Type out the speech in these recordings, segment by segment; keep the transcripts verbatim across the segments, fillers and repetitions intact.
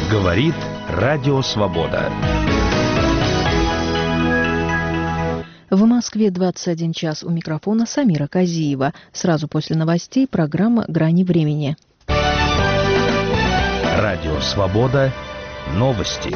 Говорит Радио Свобода. В Москве двадцать один час, у микрофона Самира Казиева. Сразу после новостей программа «Грани времени». Радио Свобода. Новости.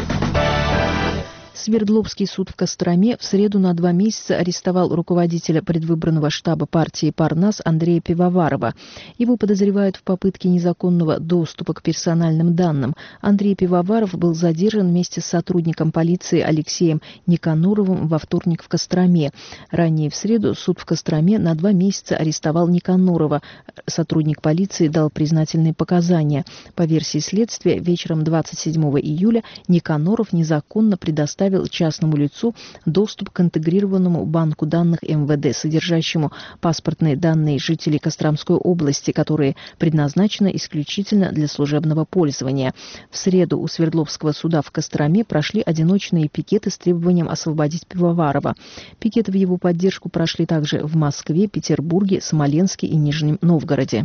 Свердловский суд в Костроме в среду на два месяца арестовал руководителя предвыборного штаба партии «Парнас» Андрея Пивоварова. Его подозревают в попытке незаконного доступа к персональным данным. Андрей Пивоваров был задержан вместе с сотрудником полиции Алексеем Никаноровым во вторник в Костроме. Ранее в среду суд в Костроме на два месяца арестовал Никанорова. Сотрудник полиции дал признательные показания. По версии следствия, вечером двадцать седьмого июля Никаноров незаконно предоставил частному лицу доступ к интегрированному банку данных эм вэ дэ, содержащему паспортные данные жителей Костромской области, которые предназначены исключительно для служебного пользования. В среду у Свердловского суда в Костроме прошли одиночные пикеты с требованием освободить Пивоварова. Пикеты в его поддержку прошли также в Москве, Петербурге, Смоленске и Нижнем Новгороде.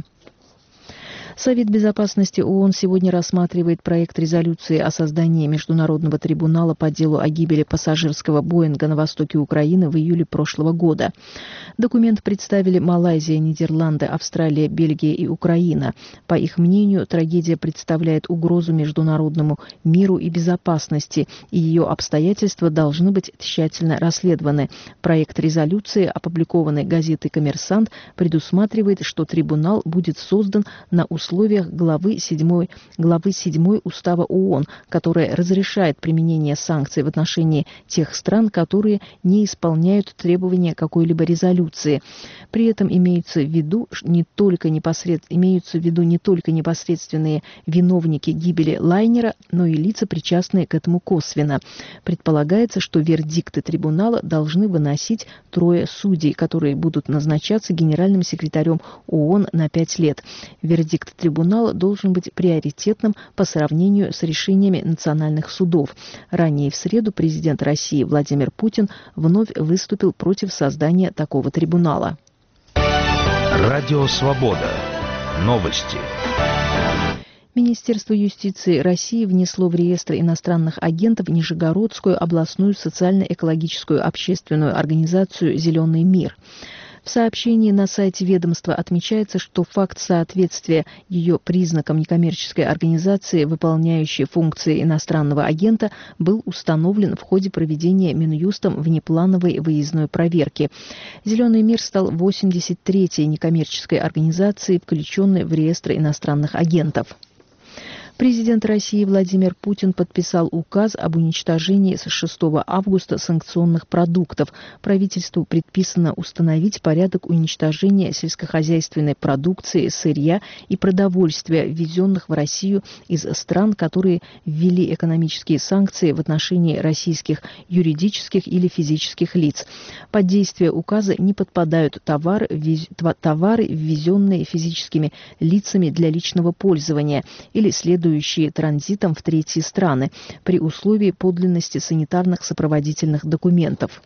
Совет безопасности ООН сегодня рассматривает проект резолюции о создании Международного трибунала по делу о гибели пассажирского Боинга на востоке Украины в июле прошлого года. Документ представили Малайзия, Нидерланды, Австралия, Бельгия и Украина. По их мнению, трагедия представляет угрозу международному миру и безопасности, и ее обстоятельства должны быть тщательно расследованы. Проект резолюции, опубликованный газетой «Коммерсант», предусматривает, что трибунал будет создан на условиях условиях главы седьмой, главы седьмой Устава ООН, которая разрешает применение санкций в отношении тех стран, которые не исполняют требования какой-либо резолюции. При этом имеются в виду не только, непосред... имеются в виду не только непосредственные виновники гибели лайнера, но и лица, причастные к этому косвенно. Предполагается, что вердикты трибунала должны выносить трое судей, которые будут назначаться генеральным секретарем ООН на пять лет. Вердикт трибунала должен быть приоритетным по сравнению с решениями национальных судов. Ранее в среду президент России Владимир Путин вновь выступил против создания такого трибунала. Радио Свобода. Новости. Министерство юстиции России внесло в реестр иностранных агентов Нижегородскую областную социально-экологическую общественную организацию «Зеленый мир». В сообщении на сайте ведомства отмечается, что факт соответствия ее признакам некоммерческой организации, выполняющей функции иностранного агента, был установлен в ходе проведения Минюстом внеплановой выездной проверки. «Зеленый мир» стал восемьдесят третьей некоммерческой организацией, включенной в реестр иностранных агентов. Президент России Владимир Путин подписал указ об уничтожении с шестого августа санкционных продуктов. Правительству предписано установить порядок уничтожения сельскохозяйственной продукции, сырья и продовольствия, ввезенных в Россию из стран, которые ввели экономические санкции в отношении российских юридических или физических лиц. Под действие указа не подпадают товары, ввез... товары ввезенные физическими лицами для личного пользования или следующие транзитом в третьи страны при условии подлинности санитарных сопроводительных документов.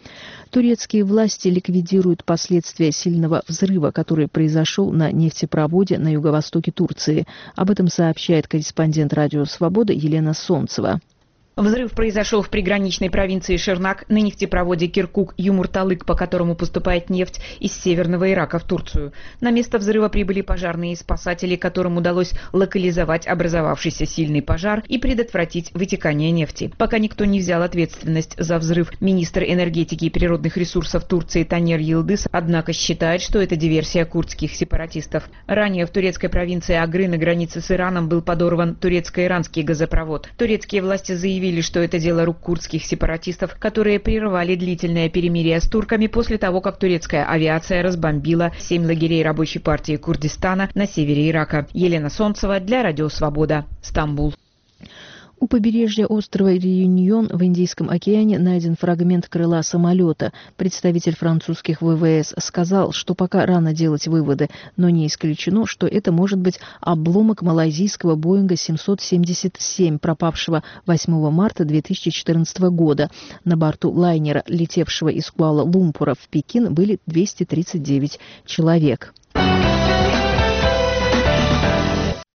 Турецкие власти ликвидируют последствия сильного взрыва, который произошел на нефтепроводе на юго-востоке Турции. Об этом сообщает корреспондент Радио Свобода Елена Солнцева. Взрыв произошел в приграничной провинции Ширнак на нефтепроводе Киркук-Юмурталык, по которому поступает нефть из северного Ирака в Турцию. На место взрыва прибыли пожарные и спасатели, которым удалось локализовать образовавшийся сильный пожар и предотвратить вытекание нефти. Пока никто не взял ответственность за взрыв. Министр энергетики и природных ресурсов Турции Танер Йылдыз, однако, считает, что это диверсия курдских сепаратистов. Ранее в турецкой провинции Агры на границе с Ираном был подорван турецко-иранский газопровод. Турецкие власти заявили, что это дело рук курдских сепаратистов, которые прервали длительное перемирие с турками после того, как турецкая авиация разбомбила семь лагерей рабочей партии Курдистана на севере Ирака. Елена Солнцева для Радио Свобода, Стамбул. У побережья острова Реюньон в Индийском океане найден фрагмент крыла самолета. Представитель французских вэ вэ эс сказал, что пока рано делать выводы, но не исключено, что это может быть обломок малайзийского Боинга семьсот семьдесят семь, пропавшего восьмого марта две тысячи четырнадцатого года. На борту лайнера, летевшего из Куала-Лумпура в Пекин, были двести тридцать девять человек.